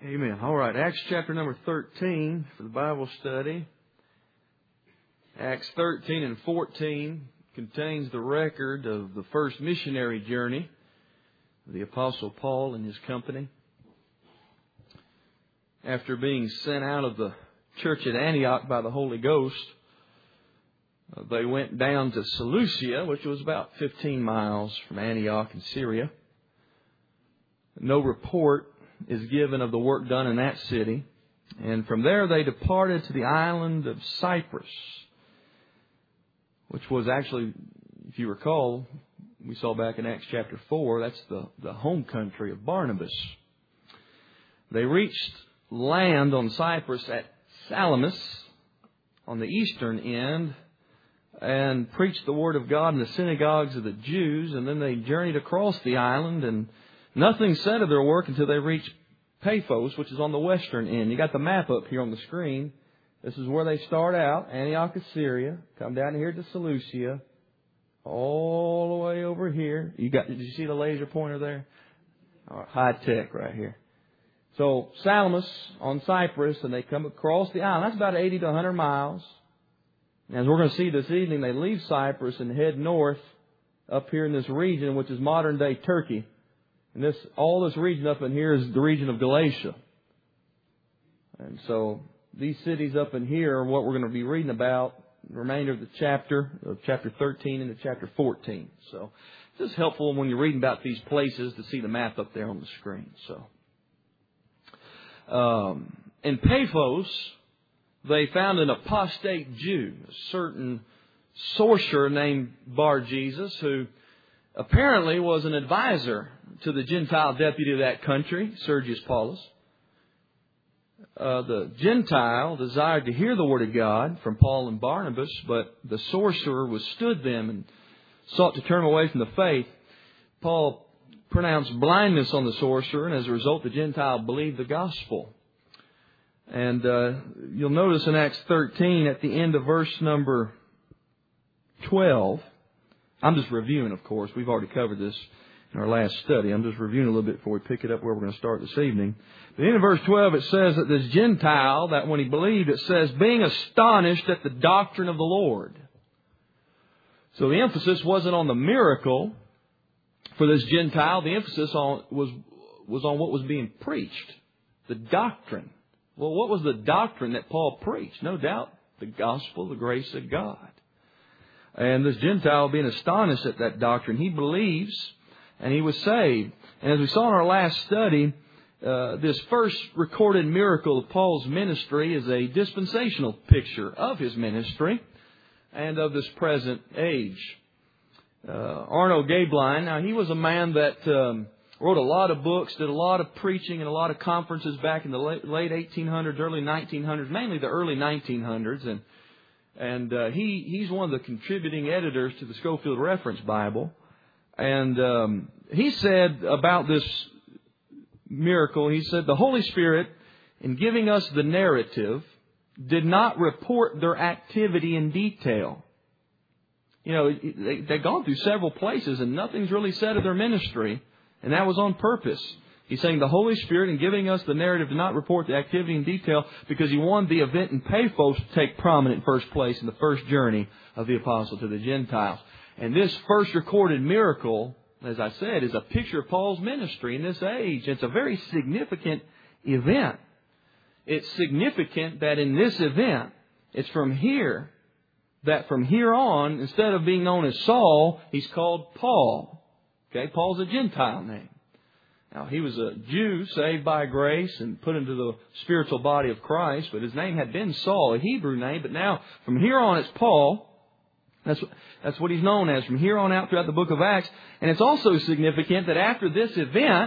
Amen. All right, Acts chapter number 13 for the Bible study. Acts 13 and 14 contains the record of the first missionary journey of the Apostle Paul and his company. After being sent out of the church at Antioch by the Holy Ghost, they went down to Seleucia, which was about 15 miles from Antioch in Syria. No report is given of the work done in that city. And from there they departed to the island of Cyprus, which was actually, if you recall, we saw back in Acts chapter 4, that's the home country of Barnabas. They reached land on Cyprus at Salamis on the eastern end and preached the Word of God in the synagogues of the Jews, and then they journeyed across the island, and nothing said of their work until they reached Paphos, which is on the western end. You got the map up here on the screen. This is where they start out, Antioch of Syria, come down here to Seleucia, all the way over here. Did you see the laser pointer there? High tech right here. So Salamis on Cyprus, and they come across the island. That's about 80 to 100 miles. And as we're going to see this evening, they leave Cyprus and head north up here in this region, which is modern day Turkey. And all this region up in here is the region of Galatia. And so these cities up in here are what we're going to be reading about the remainder of the chapter 13 into chapter 14. So it's just helpful when you're reading about these places to see the map up there on the screen. So in Paphos, they found an apostate Jew, a certain sorcerer named Bar-Jesus, who apparently was an advisor to the Gentile deputy of that country, Sergius Paulus. The Gentile desired to hear the Word of God from Paul and Barnabas, but the sorcerer withstood them and sought to turn away from the faith. Paul pronounced blindness on the sorcerer, and as a result, the Gentile believed the gospel. And you'll notice in Acts 13, at the end of verse number 12, I'm just reviewing, of course. We've already covered this in our last study. I'm just reviewing a little bit before we pick it up where we're going to start this evening. At the end of verse 12, it says that this Gentile, that when he believed, it says, being astonished at the doctrine of the Lord. So the emphasis wasn't on the miracle for this Gentile. The emphasis was on what was being preached, the doctrine. Well, what was the doctrine that Paul preached? No doubt the gospel, the grace of God. And this Gentile being astonished at that doctrine, he believes and he was saved. And as we saw in our last study, this first recorded miracle of Paul's ministry is a dispensational picture of his ministry and of this present age. Arno Gaebelein, now he was a man that wrote a lot of books, did a lot of preaching and a lot of conferences back in the late 1800s, early 1900s, mainly the early 1900s. And he's one of the contributing editors to the Scofield Reference Bible. And he said about this miracle, he said, the Holy Spirit, in giving us the narrative, did not report their activity in detail. You know, they've gone through several places and nothing's really said of their ministry. And that was on purpose. He's saying the Holy Spirit, in giving us the narrative, did not report the activity in detail because He wanted the event in Paphos to take prominent first place in the first journey of the apostle to the Gentiles. And this first recorded miracle, as I said, is a picture of Paul's ministry in this age. It's a very significant event. It's significant that in this event, it's from here, that from here on, instead of being known as Saul, he's called Paul. Okay, Paul's a Gentile name. Now, he was a Jew saved by grace and put into the spiritual body of Christ, but his name had been Saul, a Hebrew name, but now from here on it's Paul. That's what he's known as from here on out throughout the book of Acts. And it's also significant that after this event,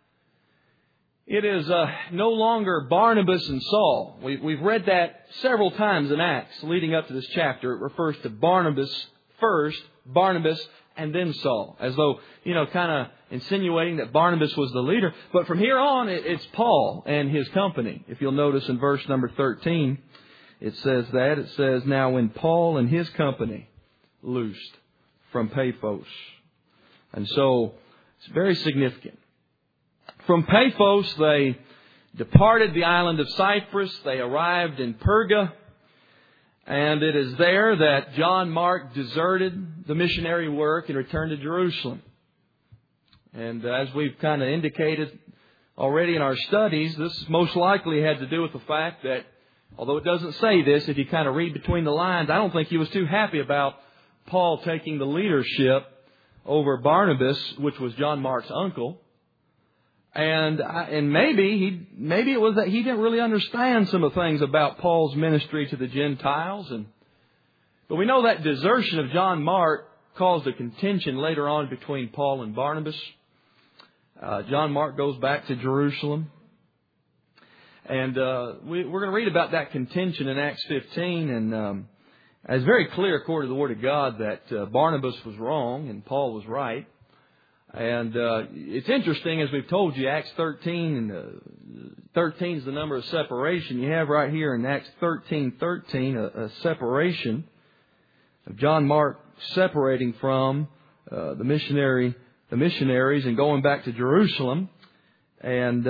it is no longer Barnabas and Saul. We've read that several times in Acts leading up to this chapter. It refers to Barnabas first, Barnabas, and then Saul, as though, kind of insinuating that Barnabas was the leader. But from here on, it's Paul and his company. If you'll notice in verse number 13, it says that. It says, now when Paul and his company loosed from Paphos. And so, it's very significant. From Paphos, they departed the island of Cyprus. They arrived in Perga. And it is there that John Mark deserted the missionary work and returned to Jerusalem. And as we've kind of indicated already in our studies, this most likely had to do with the fact that, although it doesn't say this, if you kind of read between the lines, I don't think he was too happy about Paul taking the leadership over Barnabas, which was John Mark's uncle. And maybe it was that he didn't really understand some of the things about Paul's ministry to the Gentiles. But we know that desertion of John Mark caused a contention later on between Paul and Barnabas. John Mark goes back to Jerusalem. And we're going to read about that contention in Acts 15. And it's very clear, according to the Word of God, that Barnabas was wrong and Paul was right. And it's interesting, as we've told you, Acts 13, and 13 is the number of separation. You have right here in Acts 13:13 a separation of John Mark separating from the missionaries and going back to Jerusalem. And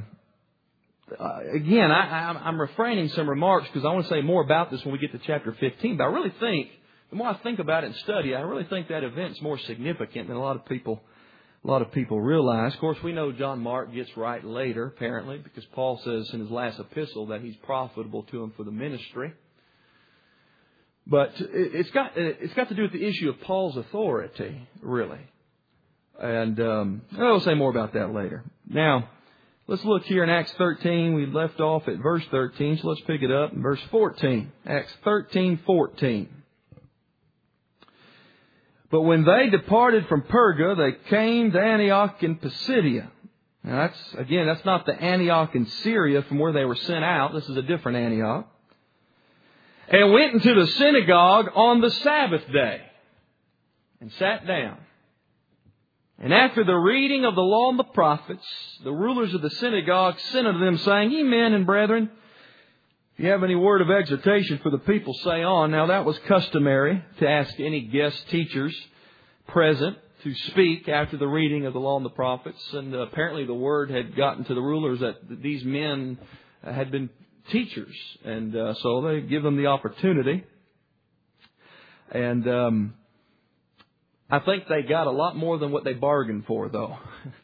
again, I'm refraining some remarks because I want to say more about this when we get to chapter 15. But I really think, the more I think about it and study, I really think that event's more significant than a lot of people realize. Of course, we know John Mark gets right later, apparently, because Paul says in his last epistle that he's profitable to him for the ministry. But it's got to do with the issue of Paul's authority, really. And I'll say more about that later. Now, let's look here in Acts 13. We left off at verse 13, so let's pick it up in verse 14. Acts 13:14. But when they departed from Perga, they came to Antioch in Pisidia. Now that's not the Antioch in Syria from where they were sent out. This is a different Antioch. And went into the synagogue on the Sabbath day and sat down. And after the reading of the law and the prophets, the rulers of the synagogue sent unto them, saying, Ye men and brethren, if you have any word of exhortation for the people, say on. Now that was customary to ask any guest teachers present to speak after the reading of the law and the prophets. And apparently the word had gotten to the rulers that these men had been teachers. And so they give them the opportunity. And I think they got a lot more than what they bargained for, though.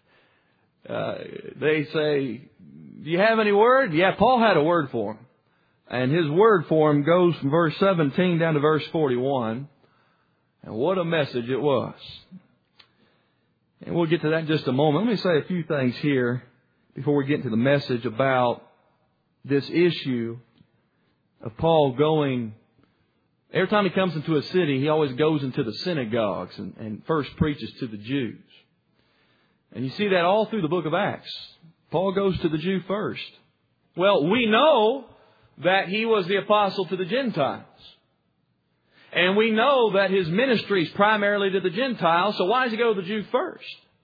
They say, do you have any word? Yeah, Paul had a word for them. And his word for him goes from verse 17 down to verse 41. And what a message it was. And we'll get to that in just a moment. Let me say a few things here before we get into the message about this issue of Paul going. Every time he comes into a city, he always goes into the synagogues and first preaches to the Jews. And you see that all through the book of Acts. Paul goes to the Jew first. Well, we know that he was the apostle to the Gentiles. And we know that his ministry is primarily to the Gentiles, so why does he go to the Jew first?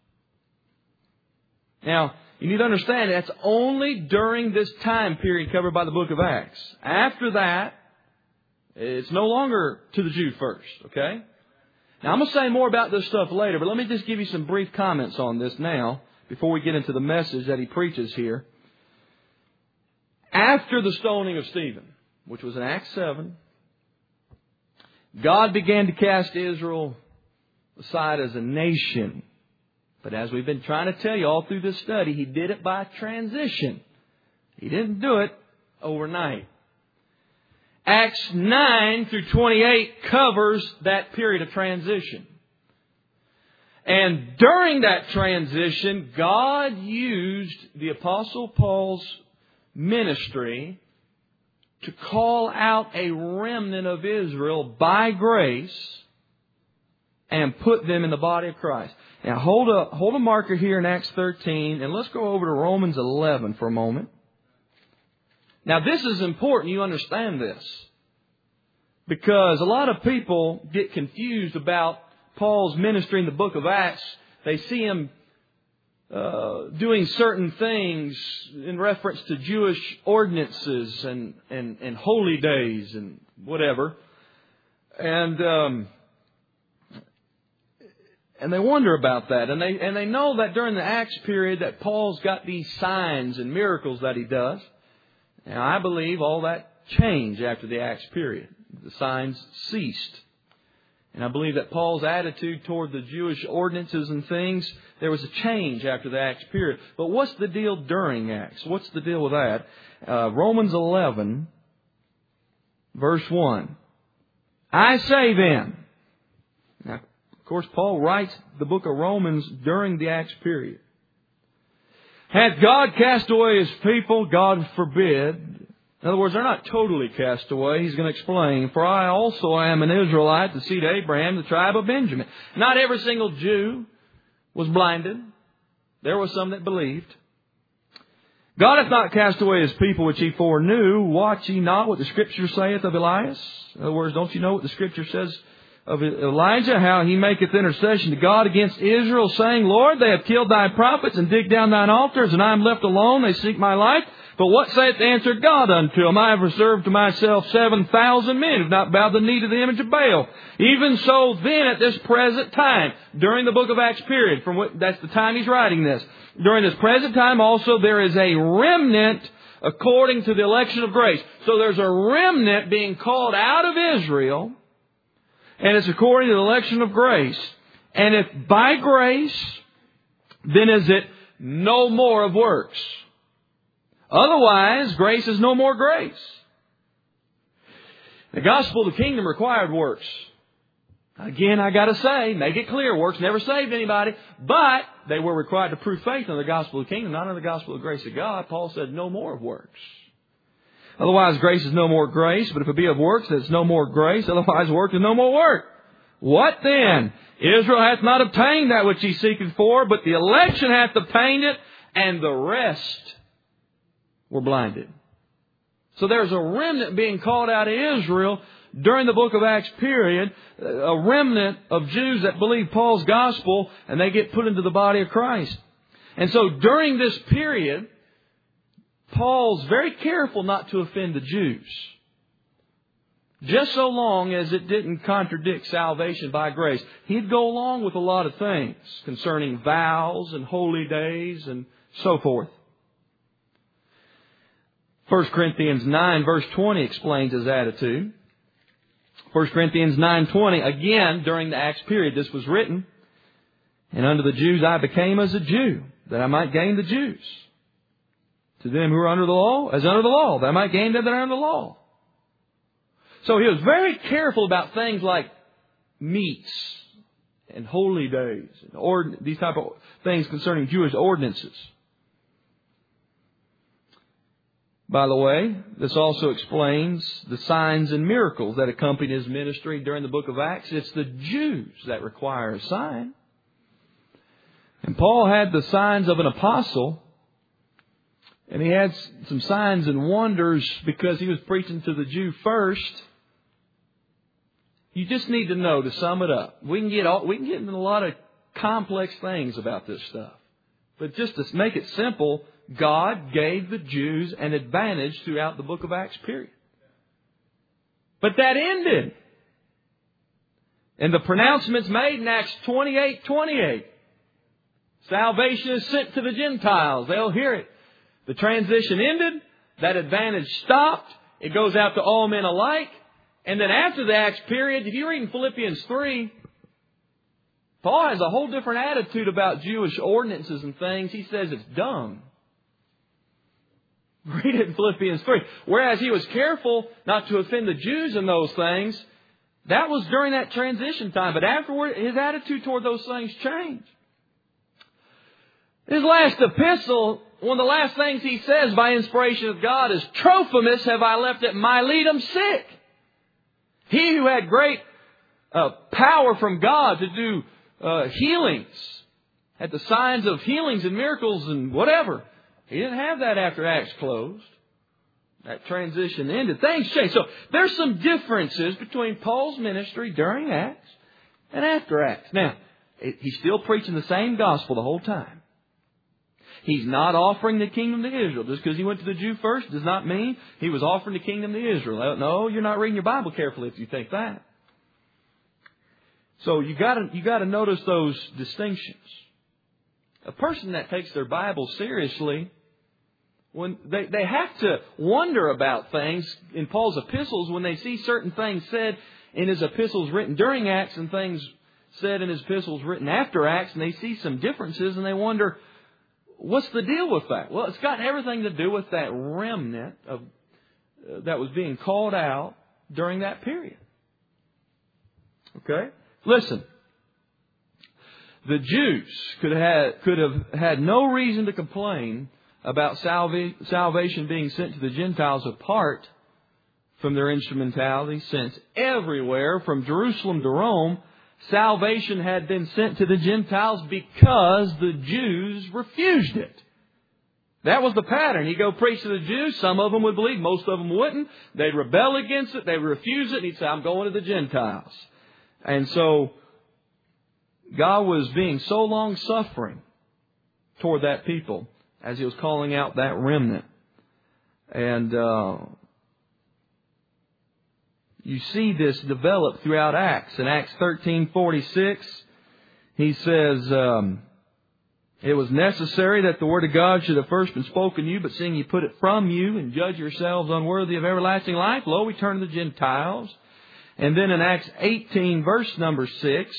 Now, you need to understand that's only during this time period covered by the book of Acts. After that, it's no longer to the Jew first, okay? Now, I'm going to say more about this stuff later, but let me just give you some brief comments on this now before we get into the message that he preaches here. After the stoning of Stephen, which was in Acts 7, God began to cast Israel aside as a nation. But as we've been trying to tell you all through this study, He did it by transition. He didn't do it overnight. Acts 9 through 28 covers that period of transition. And during that transition, God used the Apostle Paul's ministry to call out a remnant of Israel by grace and put them in the body of Christ. Now hold a marker here in Acts 13 and let's go over to Romans 11 for a moment. Now this is important you understand this, because a lot of people get confused about Paul's ministry in the book of Acts. They see him doing certain things in reference to Jewish ordinances and holy days and whatever. And And they wonder about that. And they know that during the Acts period that Paul's got these signs and miracles that he does. And I believe all that changed after the Acts period. The signs ceased. And I believe that Paul's attitude toward the Jewish ordinances and things, there was a change after the Acts period. But what's the deal during Acts? What's the deal with that? Romans 11, verse 1. I say then. Now, of course, Paul writes the book of Romans during the Acts period. Hath God cast away His people? God forbid. In other words, they're not totally cast away. He's going to explain. For I also am an Israelite, the seed of Abraham, the tribe of Benjamin. Not every single Jew was blinded. There were some that believed. God hath not cast away His people which He foreknew. Watch ye not what the Scripture saith of Elias? In other words, don't you know what the Scripture says of Elijah? How he maketh intercession to God against Israel, saying, Lord, they have killed Thy prophets and digged down Thine altars, and I am left alone. They seek my life. But what saith the answer God unto him? I have reserved to myself 7,000 men who have not bowed the knee to the image of Baal. Even so then at this present time, during the book of Acts period, that's the time he's writing this. During this present time also there is a remnant according to the election of grace. So there's a remnant being called out of Israel, and it's according to the election of grace. And if by grace, then is it no more of works. Otherwise, grace is no more grace. The gospel of the kingdom required works. Again, I got to say, make it clear, works never saved anybody, but they were required to prove faith in the gospel of the kingdom, not in the gospel of the grace of God. Paul said no more of works. Otherwise, grace is no more grace, but if it be of works, then it's no more grace. Otherwise, work is no more work. What then? Israel hath not obtained that which he seeketh for, but the election hath obtained it, and the rest were blinded. So there's a remnant being called out of Israel during the book of Acts period, a remnant of Jews that believe Paul's gospel, and they get put into the body of Christ. And so during this period, Paul's very careful not to offend the Jews, just so long as it didn't contradict salvation by grace. He'd go along with a lot of things concerning vows and holy days and so forth. 1 Corinthians 9 verse 20 explains his attitude. 1 Corinthians 9:20, again, during the Acts period, this was written, and unto the Jews I became as a Jew, that I might gain the Jews. To them who are under the law, as under the law, that I might gain them that are under the law. So he was very careful about things like meats and holy days, and these type of things concerning Jewish ordinances. By the way, this also explains the signs and miracles that accompanied his ministry during the book of Acts. It's the Jews that require a sign. And Paul had the signs of an apostle, and he had some signs and wonders because he was preaching to the Jew first. You just need to know, to sum it up, we can get into a lot of complex things about this stuff. But just to make it simple, God gave the Jews an advantage throughout the book of Acts period. But that ended. And the pronouncements made in Acts 28:28. Salvation is sent to the Gentiles. They'll hear it. The transition ended. That advantage stopped. It goes out to all men alike. And then after the Acts period, if you read in Philippians 3, Paul has a whole different attitude about Jewish ordinances and things. He says it's dumb. Read it in Philippians 3. Whereas he was careful not to offend the Jews in those things, that was during that transition time. But afterward, his attitude toward those things changed. His last epistle, one of the last things he says by inspiration of God is, Trophimus have I left at Miletum sick. He who had great power from God to do healings, had the signs of healings and miracles and whatever. He didn't have that after Acts closed. That transition ended. Things changed. So there's some differences between Paul's ministry during Acts and after Acts. Now, he's still preaching the same gospel the whole time. He's not offering the kingdom to Israel. Just because he went to the Jew first does not mean he was offering the kingdom to Israel. No, you're not reading your Bible carefully if you think that. So you got to notice those distinctions. A person that takes their Bible seriously, when they have to wonder about things in Paul's epistles when they see certain things said in his epistles written during Acts and things said in his epistles written after Acts, and they see some differences and they wonder, what's the deal with that? Well, it's got everything to do with that remnant that was being called out during that period. Okay? Listen. The Jews could have had no reason to complain about salvation being sent to the Gentiles apart from their instrumentality, since everywhere from Jerusalem to Rome, salvation had been sent to the Gentiles because the Jews refused it. That was the pattern. He'd go preach to the Jews. Some of them would believe. Most of them wouldn't. They'd rebel against it. They'd refuse it. And he'd say, I'm going to the Gentiles. And so God was being so long-suffering toward that people as He was calling out that remnant. And you see this develop throughout Acts. In Acts 13:46, he says, it was necessary that the Word of God should have first been spoken to you, but seeing you put it from you and judge yourselves unworthy of everlasting life, lo, we turn to the Gentiles. And then in Acts 18, verse number 6,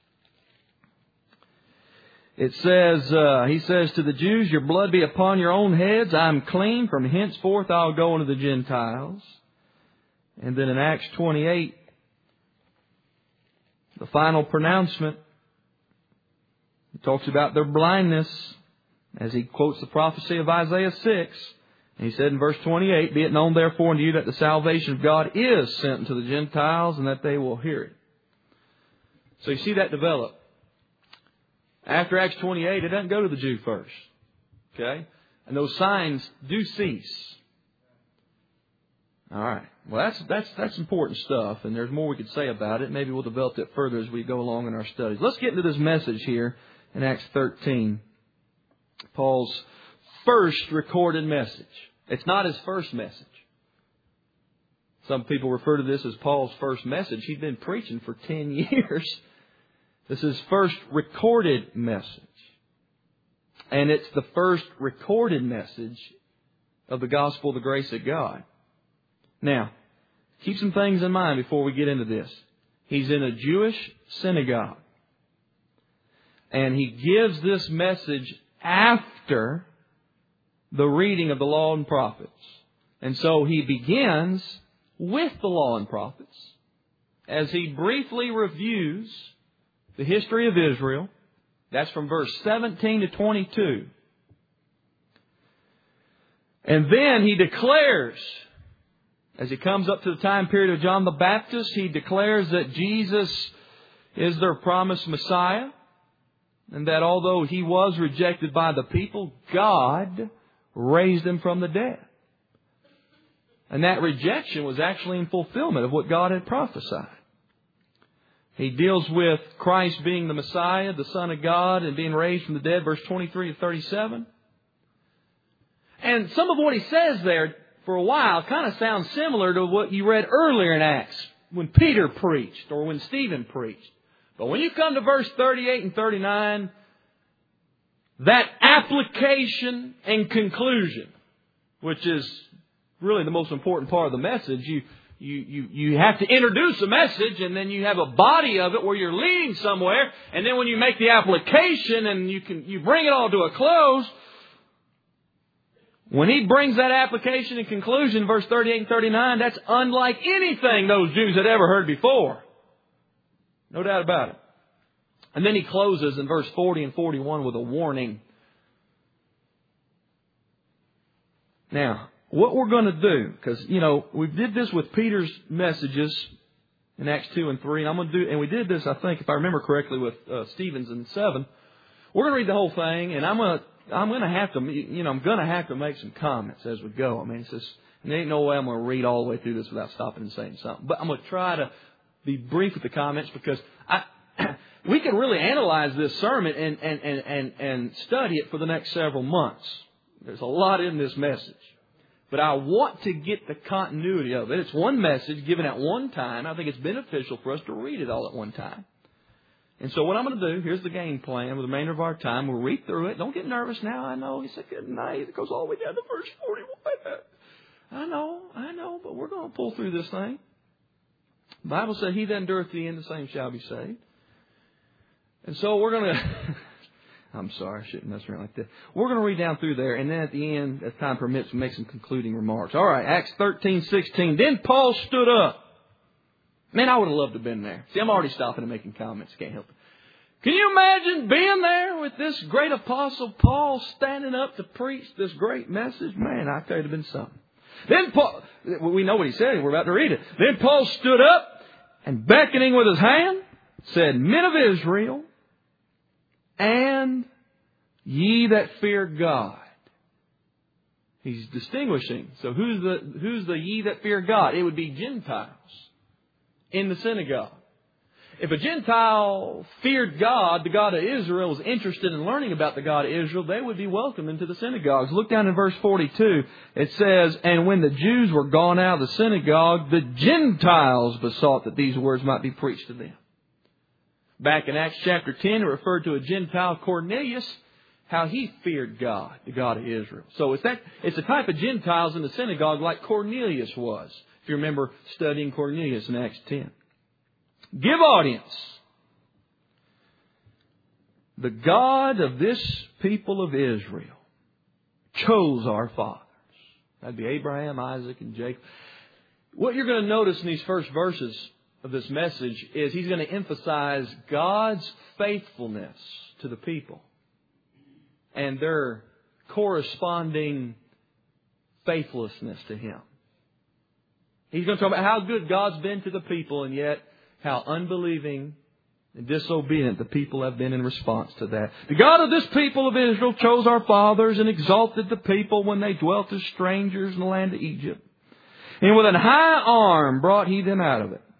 it says, he says to the Jews, your blood be upon your own heads. I'm clean. From henceforth I'll go into the Gentiles. And then in Acts 28, the final pronouncement, he talks about their blindness as he quotes the prophecy of Isaiah 6. And he said in verse 28, be it known therefore unto you that the salvation of God is sent unto the Gentiles and that they will hear it. So you see that develop. After Acts 28, it doesn't go to the Jew first. Okay? And those signs do cease. All right. Well, that's important stuff, and there's more we could say about it. Maybe we'll develop it further as we go along in our studies. Let's get into this message here in Acts 13. Paul's first recorded message. It's not his first message. Some people refer to this as Paul's first message. He'd been preaching for 10 years. This is his first recorded message. And it's the first recorded message of the gospel of the grace of God. Now, keep some things in mind before we get into this. He's in a Jewish synagogue. And he gives this message after the reading of the law and prophets. And so he begins with the law and prophets as he briefly reviews the history of Israel. That's from verse 17 to 22. And then he declares, as he comes up to the time period of John the Baptist, he declares that Jesus is their promised Messiah. And that although He was rejected by the people, God raised Him from the dead. And that rejection was actually in fulfillment of what God had prophesied. He deals with Christ being the Messiah, the Son of God, and being raised from the dead, verse 23 to 37. And some of what he says there for a while kind of sounds similar to what you read earlier in Acts when Peter preached or when Stephen preached. But when you come to verse 38 and 39, that application and conclusion, which is really the most important part of the message, you have to introduce a message, and then you have a body of it where you're leading somewhere, and then when you make the application and you bring it all to a close, when he brings that application and conclusion, verse 38 and 39, that's unlike anything those Jews had ever heard before. No doubt about it. And then he closes in verse 40 and 41 with a warning. Now, what we're going to do, because, we did this with Peter's messages in Acts 2 and 3, and we did this, I think, if I remember correctly, with Stephen's in 7. We're going to read the whole thing, and I'm going to have to make some comments as we go. I mean, there ain't no way I'm going to read all the way through this without stopping and saying something. But I'm going to try to be brief with the comments, because we can really analyze this sermon and study it for the next several months. There's a lot in this message. But I want to get the continuity of it. It's one message given at one time. I think it's beneficial for us to read it all at one time. And so what I'm going to do, here's the game plan with the remainder of our time. We'll read through it. Don't get nervous now. I know. He said good night. It goes all the way down to verse 41. I know, but we're going to pull through this thing. The Bible said, he that endureth to the end, the same shall be saved. And so we're going to... I'm sorry, I shouldn't mess around like that. We're going to read down through there, and then at the end, as time permits, we'll make some concluding remarks. All right, Acts 13:16. Then Paul stood up. Man, I would have loved to have been there. See, I'm already stopping and making comments. Can't help it. Can you imagine being there with this great apostle Paul standing up to preach this great message? Man, I tell you, it would have been something. Then Paul, we know what he said. We're about to read it. Then Paul stood up and beckoning with his hand said, Men of Israel, and ye that fear God. He's distinguishing. So who's the ye that fear God? It would be Gentiles in the synagogue. If a Gentile feared God, the God of Israel, was interested in learning about the God of Israel, they would be welcomed into the synagogues. Look down in verse 42. It says, And when the Jews were gone out of the synagogue, the Gentiles besought that these words might be preached to them. Back in Acts chapter 10, it referred to a Gentile, Cornelius, how he feared God, the God of Israel. So it's a type of Gentiles in the synagogue like Cornelius was. If you remember studying Cornelius in Acts 10. Give audience. The God of this people of Israel chose our fathers. That'd be Abraham, Isaac, and Jacob. What you're going to notice in these first verses of this message is he's going to emphasize God's faithfulness to the people and their corresponding faithlessness to Him. He's going to talk about how good God's been to the people, and yet how unbelieving and disobedient the people have been in response to that. The God of this people of Israel chose our fathers and exalted the people when they dwelt as strangers in the land of Egypt. And with an high arm brought He them out of it.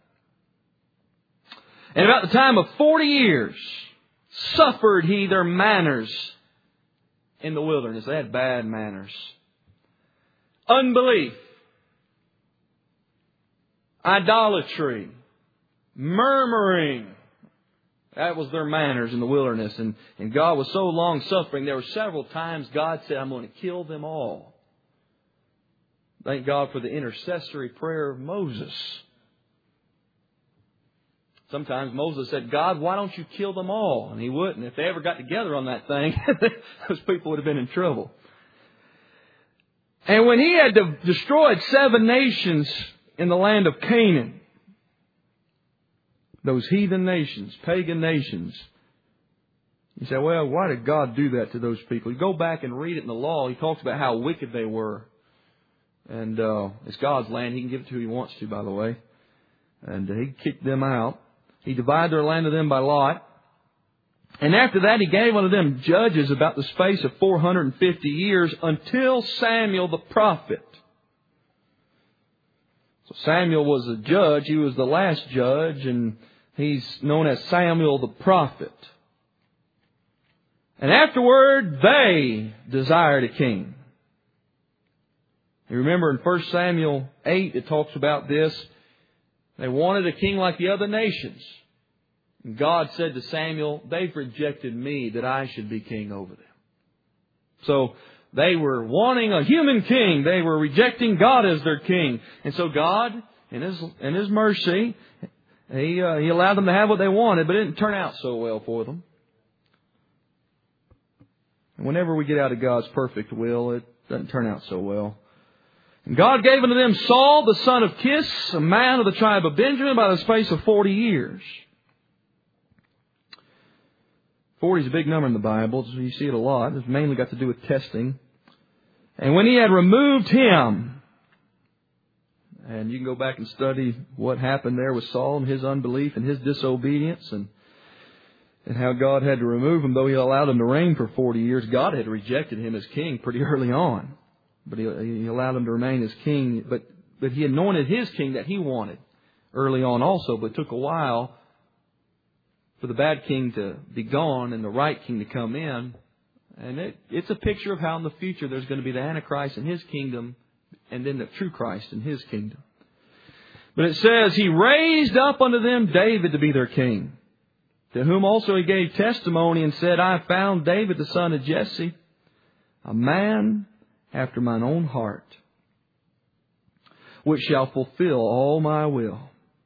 And about the time of 40 years suffered He their manners in the wilderness. They had bad manners. Unbelief. Idolatry. Murmuring. That was their manners in the wilderness. And God was so long suffering, there were several times God said, I'm going to kill them all. Thank God for the intercessory prayer of Moses. Sometimes Moses said, God, why don't you kill them all? And He wouldn't. If they ever got together on that thing, those people would have been in trouble. And when He had destroyed 7 nations in the land of Canaan, those heathen nations, pagan nations. You say, well, why did God do that to those people? You go back and read it in the law. He talks about how wicked they were. And it's God's land. He can give it to who He wants to, by the way. And He kicked them out. He divided their land to them by lot. And after that, He gave unto them judges about the space of 450 years until Samuel the prophet. So Samuel was a judge. He was the last judge, and he's known as Samuel the prophet. And afterward, they desired a king. You remember in 1 Samuel 8, it talks about this. They wanted a king like the other nations. And God said to Samuel, they've rejected me that I should be king over them. So they were wanting a human king. They were rejecting God as their king. And so God, in His mercy, He allowed them to have what they wanted, but it didn't turn out so well for them. And whenever we get out of God's perfect will, it doesn't turn out so well. And God gave unto them Saul, the son of Kish, a man of the tribe of Benjamin, by the space of 40 years. 40 is a big number in the Bible. So you see it a lot. It's mainly got to do with testing. And when He had removed him, and you can go back and study what happened there with Saul and his unbelief and his disobedience and how God had to remove him, though He allowed him to reign for 40 years. God had rejected him as king pretty early on. But He allowed him to remain as king. But He anointed his king that He wanted early on also. But it took a while for the bad king to be gone and the right king to come in. And it's a picture of how in the future there's going to be the Antichrist in his kingdom and then the true Christ in His kingdom. But it says, He raised up unto them David to be their king. to whom also he gave testimony and said, I found David the son of Jesse, a man after mine own heart, which shall fulfill all my will.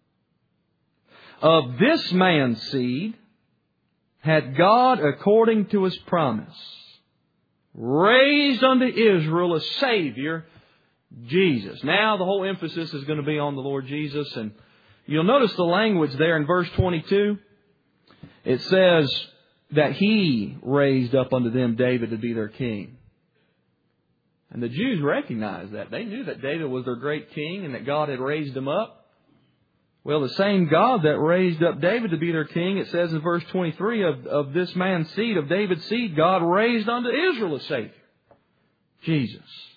Of this man's seed had God, according to His promise, raised unto Israel a Savior, Jesus. Now the whole emphasis is going to be on the Lord Jesus. And you'll notice the language there in verse 22. It says that He raised up unto them David to be their king. And the Jews recognized that. They knew that David was their great king and that God had raised him up. Well, the same God that raised up David to be their king, it says in verse 23, of this man's seed, of David's seed, God raised unto Israel a Savior, Jesus.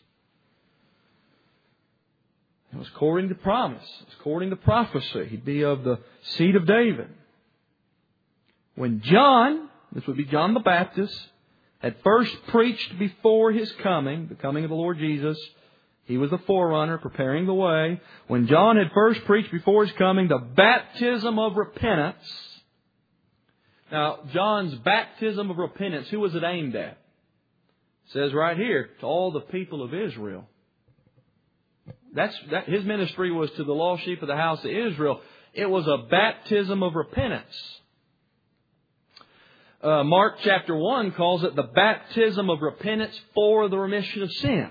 It was according to promise. It was according to prophecy. He'd be of the seed of David. When John, this would be John the Baptist, had first preached before His coming, the coming of the Lord Jesus, he was the forerunner, preparing the way. When John had first preached before His coming, the baptism of repentance. Now, John's baptism of repentance, who was it aimed at? It says right here, to all the people of Israel. His ministry was to the lost sheep of the house of Israel. It was a baptism of repentance. Mark chapter 1 calls it the baptism of repentance for the remission of sins.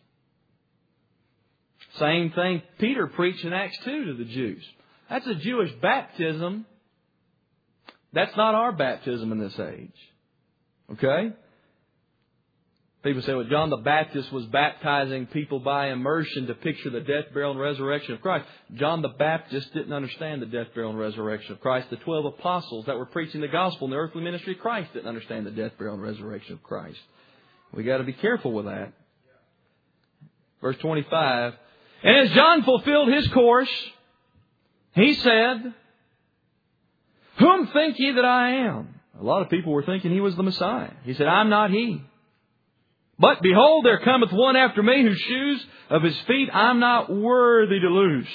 Same thing Peter preached in Acts 2 to the Jews. That's a Jewish baptism. That's not our baptism in this age. Okay? People say, well, John the Baptist was baptizing people by immersion to picture the death, burial, and resurrection of Christ. John the Baptist didn't understand the death, burial, and resurrection of Christ. The 12 apostles that were preaching the gospel in the earthly ministry of Christ didn't understand the death, burial, and resurrection of Christ. We got to be careful with that. Verse 25. And as John fulfilled his course, he said, Whom think ye that I am? A lot of people were thinking he was the Messiah. He said, I'm not he. But behold, there cometh one after me, whose shoes of his feet I'm not worthy to loose.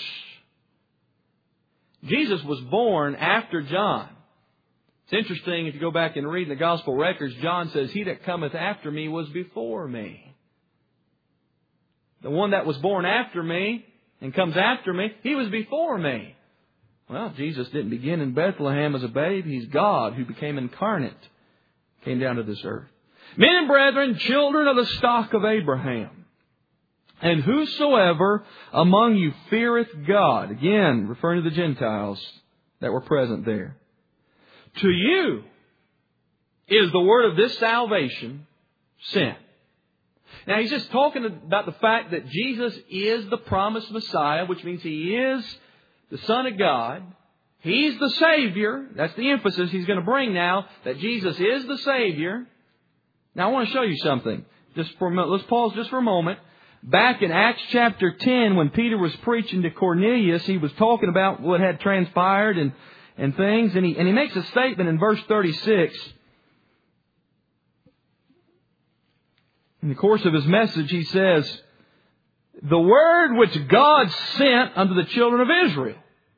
Jesus was born after John. It's interesting, if you go back and read the gospel records, John says, He that cometh after me was before me. The one that was born after me and comes after me, He was before me. Well, Jesus didn't begin in Bethlehem as a babe. He's God who became incarnate, came down to this earth. Men and brethren, children of the stock of Abraham, and whosoever among you feareth God, again, referring to the Gentiles that were present there, to you is the word of this salvation sent. Now, he's just talking about the fact that Jesus is the promised Messiah, which means He is the Son of God. He's the Savior. That's the emphasis he's going to bring now, that Jesus is the Savior. Now, I want to show you something. Let's pause just for a moment. Back in Acts chapter 10, when Peter was preaching to Cornelius, he was talking about what had transpired and things. And he makes a statement in verse 36. In the course of his message, he says, the word which God sent unto the children of Israel.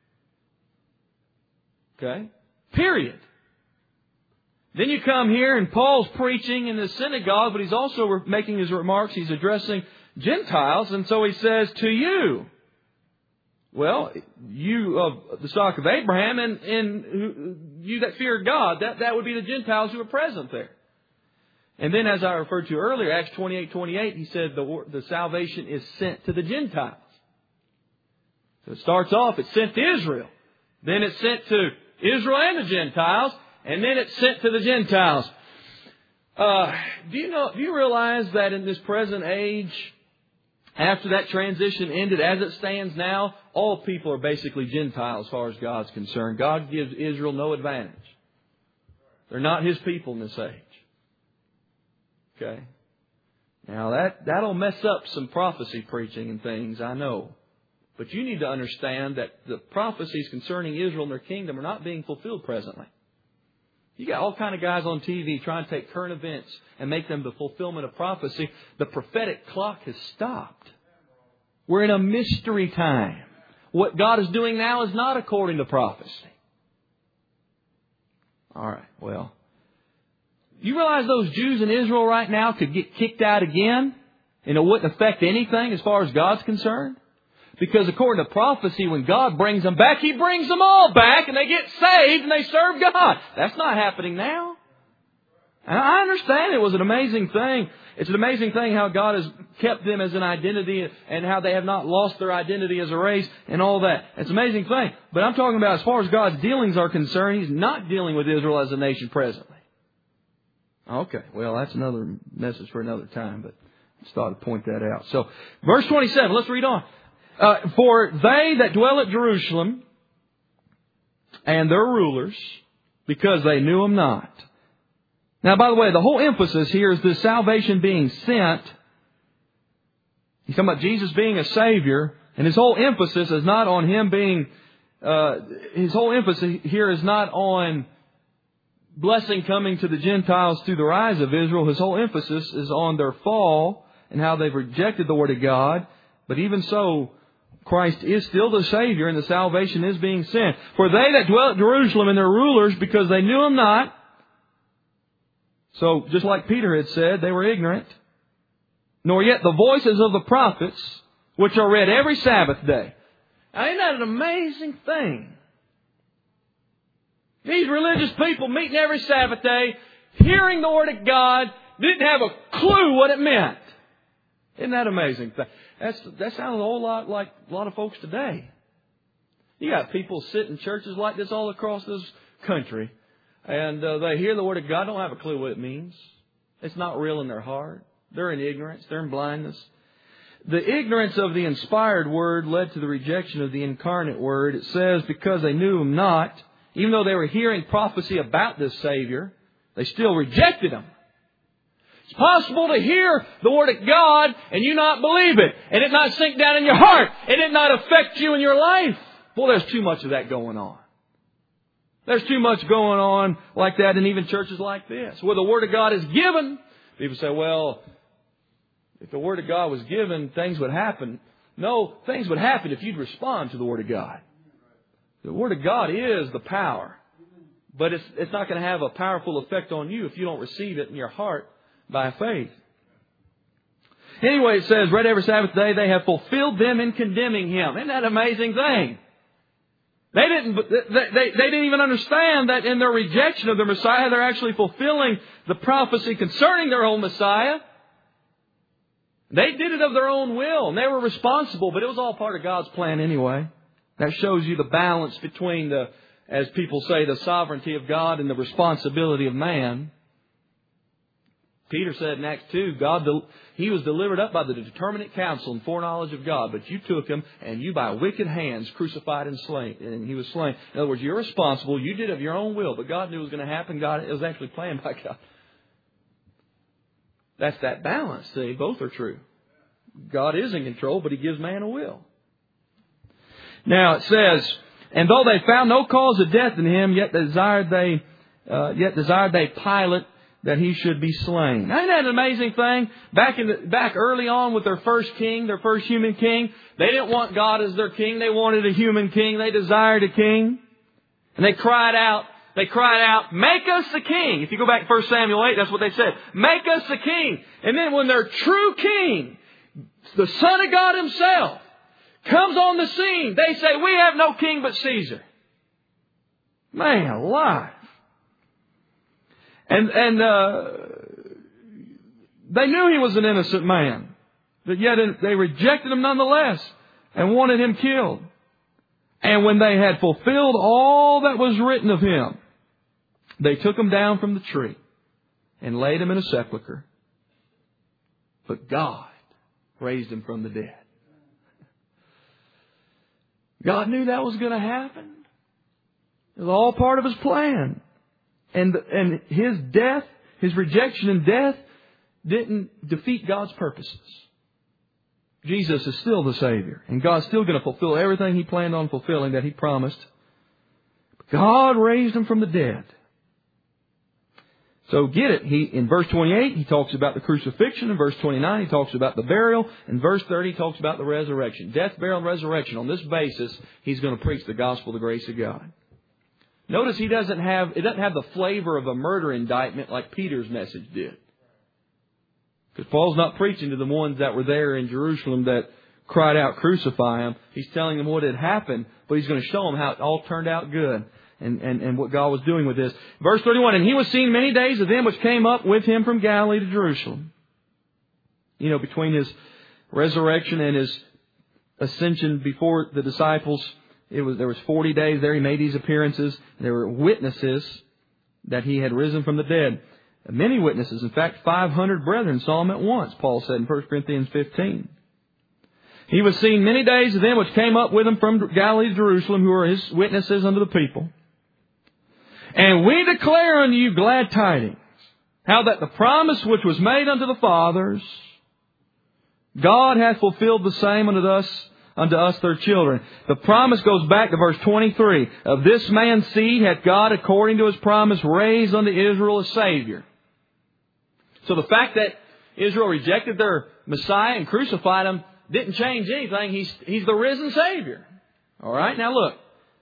Okay? Period. Then you come here and Paul's preaching in the synagogue, but he's also making his remarks. He's addressing Gentiles. And so he says, to you. Well, you of the stock of Abraham and you that fear God. That would be the Gentiles who are present there. And then, as I referred to earlier, Acts 28:28, he said the salvation is sent to the Gentiles. So it starts off, it's sent to Israel. Then it's sent to Israel and the Gentiles. And then it's sent to the Gentiles. Do you realize that in this present age, after that transition ended, as it stands now, all people are basically Gentiles as far as God's concerned. God gives Israel no advantage. They're not His people in this age. Okay? Now that'll mess up some prophecy preaching and things, I know. But you need to understand that the prophecies concerning Israel and their kingdom are not being fulfilled presently. You got all kind of guys on TV trying to take current events and make them the fulfillment of prophecy. The prophetic clock has stopped. We're in a mystery time. What God is doing now is not according to prophecy. All right, well, you realize those Jews in Israel right now could get kicked out again and it wouldn't affect anything as far as God's concerned? Because according to prophecy, when God brings them back, He brings them all back and they get saved and they serve God. That's not happening now. And I understand it was an amazing thing. It's an amazing thing how God has kept them as an identity and how they have not lost their identity as a race and all that. It's an amazing thing. But I'm talking about as far as God's dealings are concerned, He's not dealing with Israel as a nation presently. Okay, well, that's another message for another time, but I just thought I'd point that out. So, verse 27, let's read on. For they that dwell at Jerusalem and their rulers, because they knew Him not. Now, by the way, the whole emphasis here is this salvation being sent. He's talking about Jesus being a Savior, and His whole emphasis is not on Him being, His whole emphasis here is not on blessing coming to the Gentiles through the rise of Israel. His whole emphasis is on their fall and how they've rejected the Word of God. But even so, Christ is still the Savior and the salvation is being sent. For they that dwell at Jerusalem and their rulers, because they knew Him not. So, just like Peter had said, they were ignorant. Nor yet the voices of the prophets, which are read every Sabbath day. Now, isn't that an amazing thing? These religious people meeting every Sabbath day, hearing the Word of God, didn't have a clue what it meant. Isn't that amazing? That sounds a whole lot like a lot of folks today. You got people sit in churches like this all across this country, and they hear the Word of God, don't have a clue what it means. It's not real in their heart. They're in ignorance. They're in blindness. The ignorance of the inspired Word led to the rejection of the incarnate Word. It says, because they knew Him not, even though they were hearing prophecy about this Savior, they still rejected Him. It's possible to hear the Word of God and you not believe it, and it not sink down in your heart, and it not affect you in your life. Boy, there's too much of that going on. There's too much going on like that in even churches like this, where the Word of God is given. People say, well, if the Word of God was given, things would happen. No, things would happen if you'd respond to the Word of God. The Word of God is the power. But it's not going to have a powerful effect on you if you don't receive it in your heart by faith. Anyway, it says, read every Sabbath day, they have fulfilled them in condemning Him. Isn't that an amazing thing? They didn't even understand that in their rejection of the Messiah, they're actually fulfilling the prophecy concerning their own Messiah. They did it of their own will, and they were responsible, but it was all part of God's plan anyway. That shows you the balance between the, as people say, the sovereignty of God and the responsibility of man. Peter said in Acts 2, He was delivered up by the determinate counsel and foreknowledge of God, but you took Him and you by wicked hands crucified and slain, and He was slain. In other words, you're responsible. You did it of your own will, but God knew it was going to happen. It was actually planned by God. That's that balance. See, both are true. God is in control, but He gives man a will. Now it says, and though they found no cause of death in Him, yet desired they Pilate that He should be slain. Now, isn't that an amazing thing? Back early on with their first king, their first human king, they didn't want God as their king. They wanted a human king. They desired a king. And they cried out, make us the king. If you go back to 1 Samuel 8, that's what they said. Make us the king. And then when their true king, the Son of God Himself, comes on the scene, they say, we have no king but Caesar. Man alive. And they knew He was an innocent man, but yet they rejected Him nonetheless and wanted Him killed. And when they had fulfilled all that was written of Him, they took Him down from the tree and laid Him in a sepulchre. But God raised Him from the dead. God knew that was going to happen. It was all part of His plan. And His death, His rejection and death, didn't defeat God's purposes. Jesus is still the Savior. And God's still going to fulfill everything He planned on fulfilling that He promised. God raised Him from the dead. So get it. In verse 28, He talks about the crucifixion. In verse 29, He talks about the burial. In verse 30, He talks about the resurrection. Death, burial, and resurrection. On this basis, He's going to preach the gospel of the grace of God. Notice it doesn't have the flavor of a murder indictment like Peter's message did. Because Paul's not preaching to the ones that were there in Jerusalem that cried out, crucify Him. He's telling them what had happened, but he's going to show them how it all turned out good and what God was doing with this. Verse 31, and He was seen many days of them which came up with Him from Galilee to Jerusalem. You know, between His resurrection and His ascension before the disciples, there was 40 days there. He made these appearances. There were witnesses that He had risen from the dead. Many witnesses. In fact, 500 brethren saw Him at once, Paul said in 1 Corinthians 15. He was seen many days of them which came up with Him from Galilee to Jerusalem, who are His witnesses unto the people. And we declare unto you glad tidings, how that the promise which was made unto the fathers, God hath fulfilled the same unto us their children. The promise goes back to verse 23. Of this man's seed hath God, according to His promise, raised unto Israel a Savior. So the fact that Israel rejected their Messiah and crucified Him didn't change anything. He's the risen Savior. All right, now look.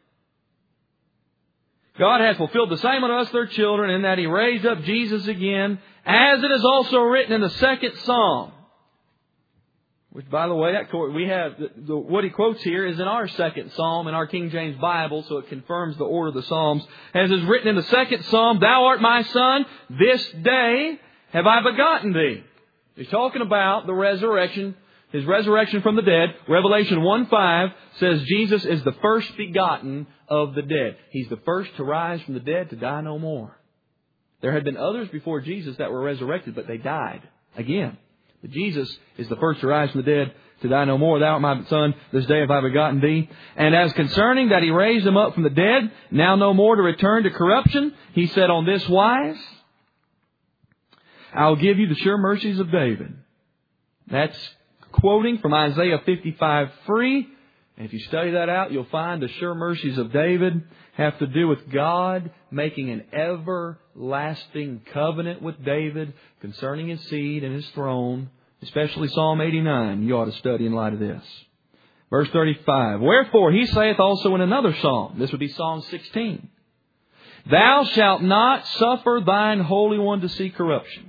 God hath fulfilled the same unto us their children, in that He raised up Jesus again, as it is also written in the second Psalm. Which, by the way, we have what he quotes here is in our second Psalm in our King James Bible, so it confirms the order of the Psalms. As is written in the second Psalm, Thou art my Son, this day have I begotten thee. He's talking about the resurrection, His resurrection from the dead. Revelation 1:5 says Jesus is the first begotten of the dead. He's the first to rise from the dead, to die no more. There had been others before Jesus that were resurrected, but they died again. But Jesus is the first to rise from the dead, to die no more. Thou art my Son, this day have I begotten thee. And as concerning that He raised Him up from the dead, now no more to return to corruption, He said on this wise, I'll give you the sure mercies of David. That's quoting from Isaiah 55:3. And if you study that out, you'll find the sure mercies of David have to do with God making an everlasting covenant with David concerning His seed and His throne, especially Psalm 89. You ought to study in light of this. Verse 35. Wherefore He saith also in another psalm, this would be Psalm 16, Thou shalt not suffer Thine Holy One to see corruption.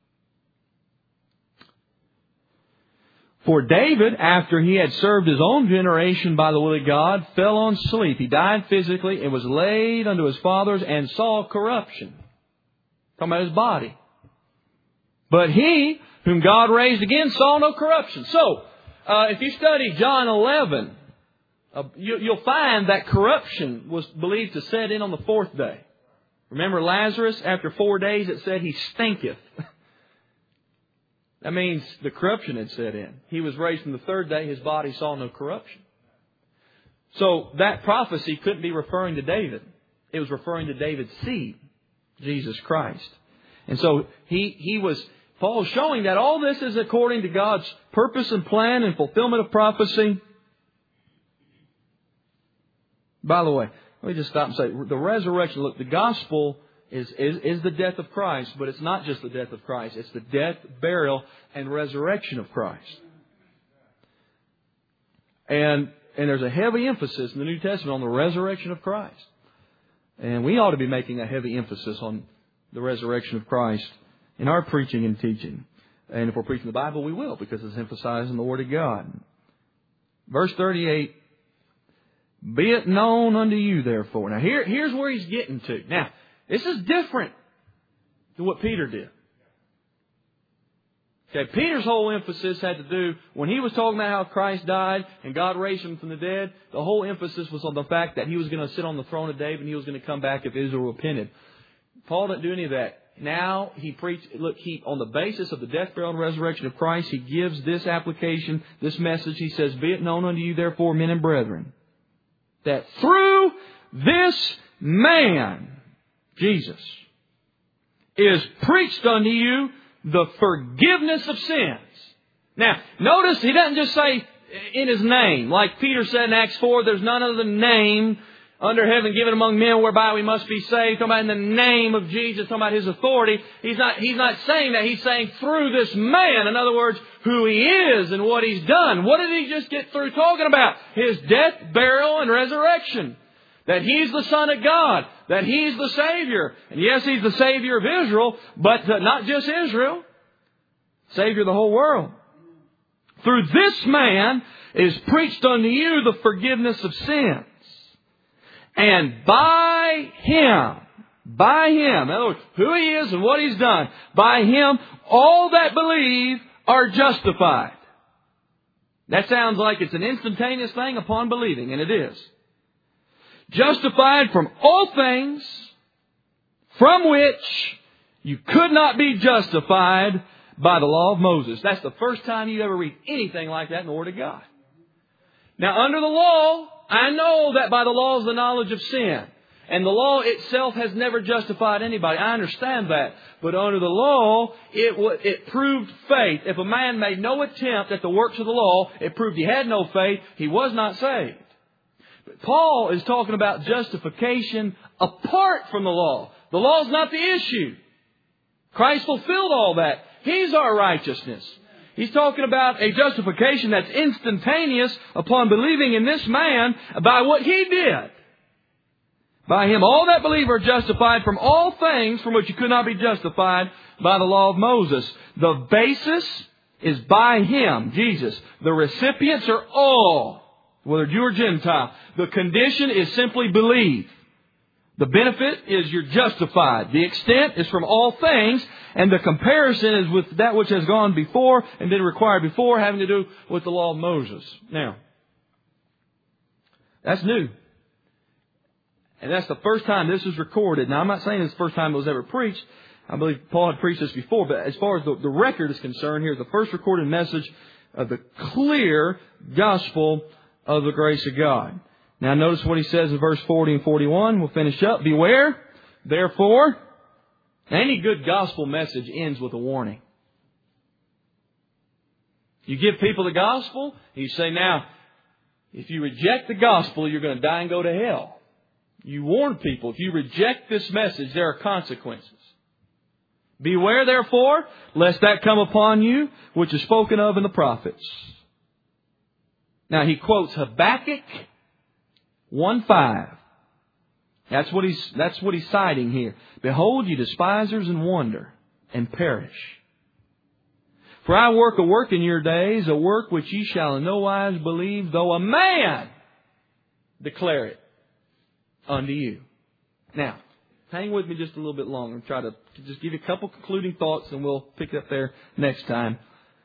For David, after he had served his own generation by the will of God, fell on sleep. He died physically and was laid unto his fathers and saw corruption. Talking about his body. But he, whom God raised again, saw no corruption. So, if you study John 11, you'll find that corruption was believed to set in on the fourth day. Remember Lazarus, after 4 days, it said he stinketh. That means the corruption had set in. He was raised from the third day. His body saw no corruption. So that prophecy couldn't be referring to David. It was referring to David's seed, Jesus Christ. And so Paul's showing that all this is according to God's purpose and plan and fulfillment of prophecy. By the way, let me just stop and say, the resurrection, look, the gospel is the death of Christ, but it's not just the death of Christ. It's the death, burial, and resurrection of Christ. And there's a heavy emphasis in the New Testament on the resurrection of Christ. And we ought to be making a heavy emphasis on the resurrection of Christ in our preaching and teaching. And if we're preaching the Bible, we will, because it's emphasized in the Word of God. Verse 38, Be it known unto you, therefore. Now, here's where he's getting to. Now, this is different than what Peter did. Okay, Peter's whole emphasis had to do, when he was talking about how Christ died and God raised Him from the dead, the whole emphasis was on the fact that He was going to sit on the throne of David and He was going to come back if Israel repented. Paul didn't do any of that. Now he preached, on the basis of the death, burial, and resurrection of Christ, he gives this application, this message. He says, Be it known unto you, therefore, men and brethren, that through this man, Jesus, is preached unto you the forgiveness of sins. Now, notice he doesn't just say in His name. Like Peter said in Acts 4, there's none other name under heaven given among men whereby we must be saved. Talking about in the name of Jesus, talking about His authority. He's not saying that. He's saying through this man. In other words, who He is and what He's done. What did he just get through talking about? His death, burial, and resurrection. That He's the Son of God. That He's the Savior. And yes, He's the Savior of Israel, but not just Israel. Savior of the whole world. Through this man is preached unto you the forgiveness of sins. And by Him, in other words, who He is and what He's done, by Him, all that believe are justified. That sounds like it's an instantaneous thing upon believing, and it is. Justified from all things from which you could not be justified by the law of Moses. That's the first time you ever read anything like that in the Word of God. Now, under the law, I know that by the law is the knowledge of sin. And the law itself has never justified anybody. I understand that. But under the law, it proved faith. If a man made no attempt at the works of the law, it proved he had no faith. He was not saved. But Paul is talking about justification apart from the law. The law is not the issue. Christ fulfilled all that. He's our righteousness. He's talking about a justification that's instantaneous upon believing in this man by what He did. By Him, all that believe are justified from all things from which you could not be justified by the law of Moses. The basis is by Him, Jesus. The recipients are all, whether Jew or Gentile. The condition is simply believe. The benefit is you're justified. The extent is from all things, and the comparison is with that which has gone before and been required before, having to do with the law of Moses. Now, that's new. And that's the first time this is recorded. Now, I'm not saying it's the first time it was ever preached. I believe Paul had preached this before. But as far as the record is concerned, here's the first recorded message of the clear gospel of the grace of God. Now, notice what he says in verse 40 and 41. We'll finish up. Beware, therefore. Any good gospel message ends with a warning. You give people the gospel, you say, now, if you reject the gospel, you're going to die and go to hell. You warn people, if you reject this message, there are consequences. Beware, therefore, lest that come upon you, which is spoken of in the prophets. Now, he quotes Habakkuk 1:5. That's what he's citing here. Behold, you despisers, and wonder, and perish. For I work a work in your days, a work which ye shall in no wise believe, though a man declare it unto you. Now, hang with me just a little bit longer and try to just give you a couple concluding thoughts, and we'll pick up there next time.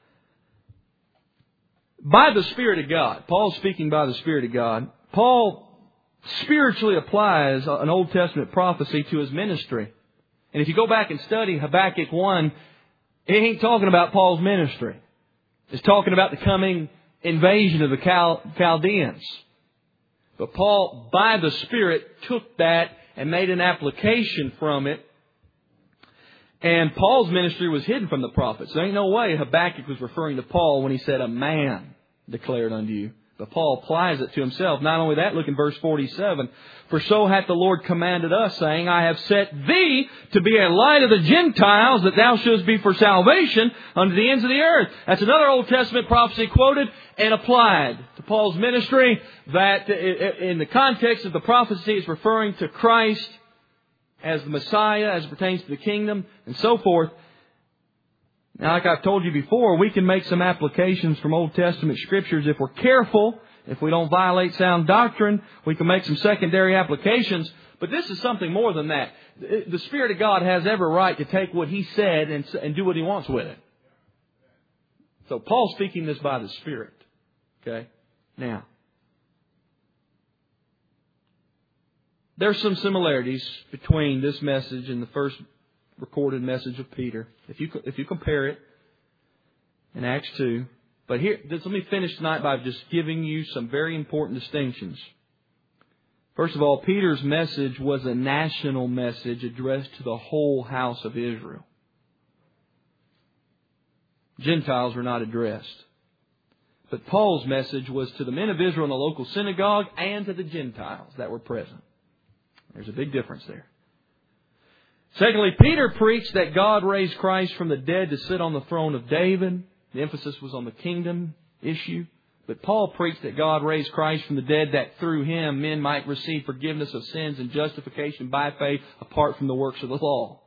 By the Spirit of God, Paul's speaking by the Spirit of God. Paul spiritually applies an Old Testament prophecy to his ministry. And if you go back and study Habakkuk 1, it ain't talking about Paul's ministry. It's talking about the coming invasion of the Chaldeans. But Paul, by the Spirit, took that and made an application from it. And Paul's ministry was hidden from the prophets. There ain't no way Habakkuk was referring to Paul when he said, a man declared unto you. But Paul applies it to himself. Not only that, look in verse 47. For so hath the Lord commanded us, saying, I have set thee to be a light of the Gentiles, that thou shouldst be for salvation unto the ends of the earth. That's another Old Testament prophecy quoted and applied to Paul's ministry, that in the context of the prophecy is referring to Christ as the Messiah, as it pertains to the kingdom, and so forth. Now, like I've told you before, we can make some applications from Old Testament Scriptures if we're careful. If we don't violate sound doctrine, we can make some secondary applications. But this is something more than that. The Spirit of God has every right to take what He said and do what He wants with it. So Paul's speaking this by the Spirit. Okay? Now, there's some similarities between this message and the first recorded message of Peter. If you compare it in Acts 2. But here, let me finish tonight by just giving you some very important distinctions. First of all, Peter's message was a national message addressed to the whole house of Israel. Gentiles were not addressed. But Paul's message was to the men of Israel in the local synagogue and to the Gentiles that were present. There's a big difference there. Secondly, Peter preached that God raised Christ from the dead to sit on the throne of David. The emphasis was on the kingdom issue. But Paul preached that God raised Christ from the dead, that through Him men might receive forgiveness of sins and justification by faith apart from the works of the law.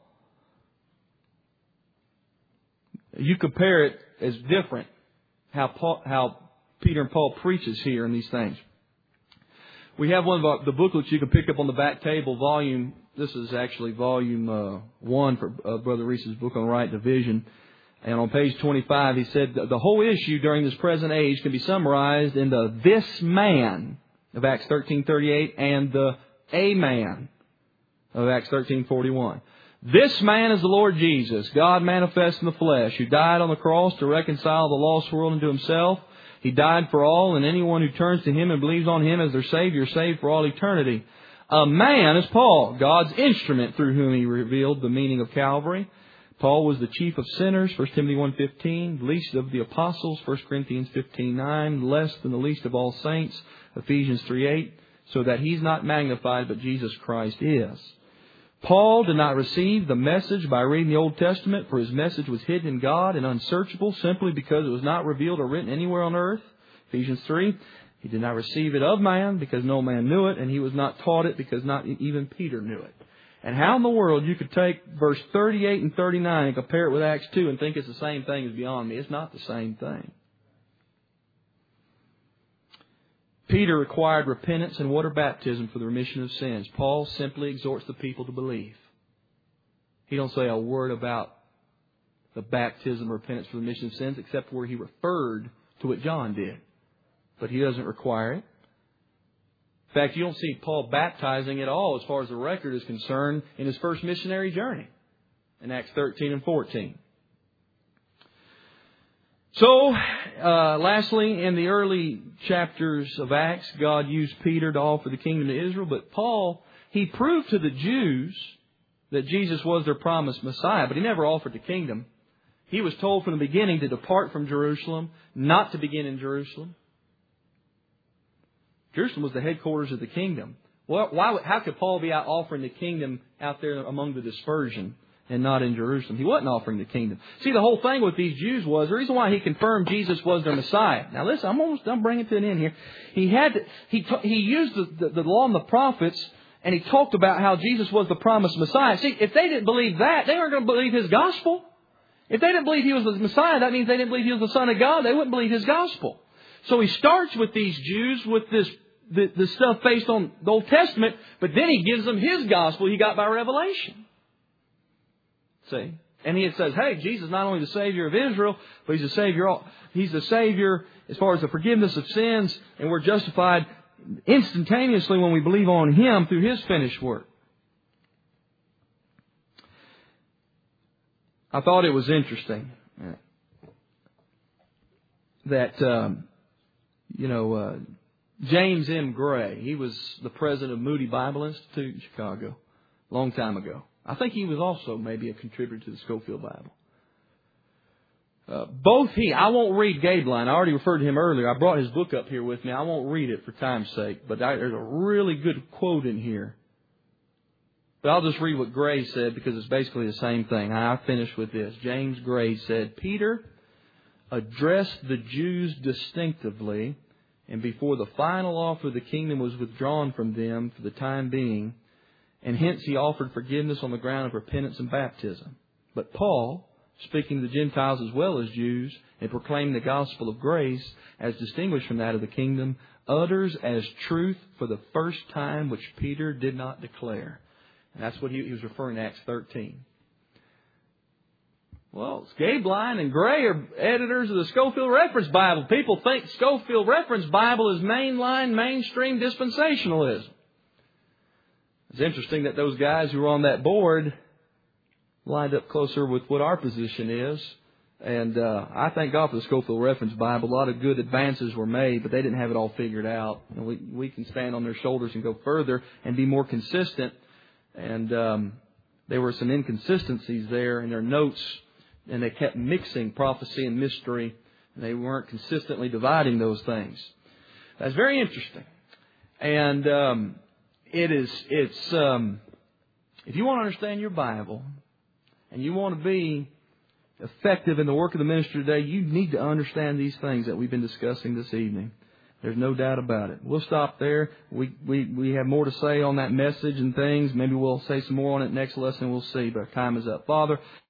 You compare it as different how Peter and Paul preaches here in these things. We have one of the booklets you can pick up on the back table, this is actually volume 1 for Brother Reese's book on right division. And on page 25, he said, the whole issue during this present age can be summarized in the "this man" of Acts 13:38 and the "a man" of Acts 13:41. This man is the Lord Jesus, God manifest in the flesh, who died on the cross to reconcile the lost world unto Himself. He died for all, and anyone who turns to Him and believes on Him as their Savior is saved for all eternity. A man is Paul, God's instrument through whom He revealed the meaning of Calvary. Paul was the chief of sinners, 1 Timothy 1:15, least of the apostles, 1 Corinthians 15:9, less than the least of all saints, Ephesians 3:8, so that He's not magnified, but Jesus Christ is. Paul did not receive the message by reading the Old Testament, for his message was hidden in God and unsearchable simply because it was not revealed or written anywhere on earth. Ephesians 3. He did not receive it of man because no man knew it, and he was not taught it because not even Peter knew it. And how in the world you could take verse 38 and 39 and compare it with Acts 2 and think it's the same thing is beyond me. It's not the same thing. Peter required repentance and water baptism for the remission of sins. Paul simply exhorts the people to believe. He don't say a word about the baptism or repentance for the remission of sins except where he referred to what John did. But he doesn't require it. In fact, you don't see Paul baptizing at all as far as the record is concerned in his first missionary journey in Acts 13 and 14. So, lastly, in the early chapters of Acts, God used Peter to offer the kingdom to Israel. But Paul, he proved to the Jews that Jesus was their promised Messiah, but he never offered the kingdom. He was told from the beginning to depart from Jerusalem, not to begin in Jerusalem. Jerusalem was the headquarters of the kingdom. Well, how could Paul be out offering the kingdom out there among the dispersion and not in Jerusalem? He wasn't offering the kingdom. See, the whole thing with these Jews was, the reason why he confirmed Jesus was their Messiah. Now listen, I'm bringing it to an end here. He used the law and the prophets, and he talked about how Jesus was the promised Messiah. See, if they didn't believe that, they weren't going to believe His gospel. If they didn't believe He was the Messiah, that means they didn't believe He was the Son of God. They wouldn't believe His gospel. So he starts with these Jews with the stuff based on the Old Testament, but then he gives them his gospel he got by revelation. See? And he says, hey, Jesus is not only the Savior of Israel, but He's the Savior as far as the forgiveness of sins, and we're justified instantaneously when we believe on Him through His finished work. I thought it was interesting that, James M. Gray, he was the president of Moody Bible Institute in Chicago a long time ago. I think he was also maybe a contributor to the Scofield Bible. I won't read Gabeline. I already referred to him earlier. I brought his book up here with me. I won't read it for time's sake, but there's a really good quote in here. But I'll just read what Gray said because it's basically the same thing. I finish with this. James Gray said, Peter addressed the Jews distinctively, and before the final offer of the kingdom was withdrawn from them for the time being, and hence he offered forgiveness on the ground of repentance and baptism. But Paul, speaking to the Gentiles as well as Jews, and proclaiming the gospel of grace as distinguished from that of the kingdom, utters as truth for the first time which Peter did not declare. And that's what he was referring to Acts 13. Well, Gabeline and Gray are editors of the Scofield Reference Bible. People think Scofield Reference Bible is mainline, mainstream dispensationalism. It's interesting that those guys who were on that board lined up closer with what our position is. And I thank God for the Scofield Reference Bible. A lot of good advances were made, but they didn't have it all figured out. And we can stand on their shoulders and go further and be more consistent. And there were some inconsistencies there in their notes, and they kept mixing prophecy and mystery, and they weren't consistently dividing those things. That's very interesting. And if you want to understand your Bible, and you want to be effective in the work of the ministry today, you need to understand these things that we've been discussing this evening. There's no doubt about it. We'll stop there. We have more to say on that message and things. Maybe we'll say some more on it next lesson. We'll see, but time is up. Father,